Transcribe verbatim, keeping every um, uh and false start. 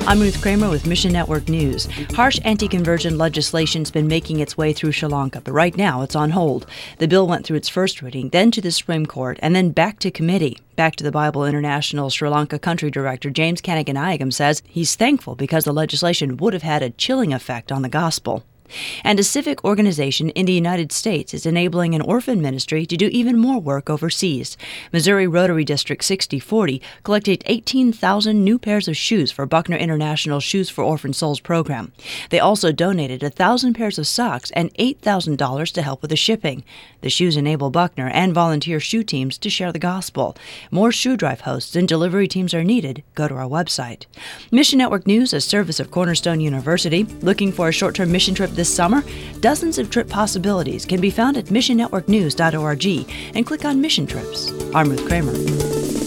I'm Ruth Kramer with Mission Network News. Harsh anti-conversion legislation's been making its way through Sri Lanka, but right now it's on hold. The bill went through its first reading, then to the Supreme Court, and then back to committee. Back to the Bible International Sri Lanka Country Director James Kanaganayagam says he's thankful because the legislation would have had a chilling effect on the gospel. And a civic organization in the United States is enabling an orphan ministry to do even more work overseas. Missouri Rotary District sixty forty collected eighteen thousand new pairs of shoes for Buckner International's Shoes for Orphan Souls program. They also donated one thousand pairs of socks and eight thousand dollars to help with the shipping. The shoes enable Buckner and volunteer shoe teams to share the gospel. More shoe drive hosts and delivery teams are needed. Go to our website. Mission Network News, a service of Cornerstone University. Looking for a short-term mission trip this summer? Dozens of trip possibilities can be found at mission network news dot org and click on Mission Trips. I'm Ruth Kramer.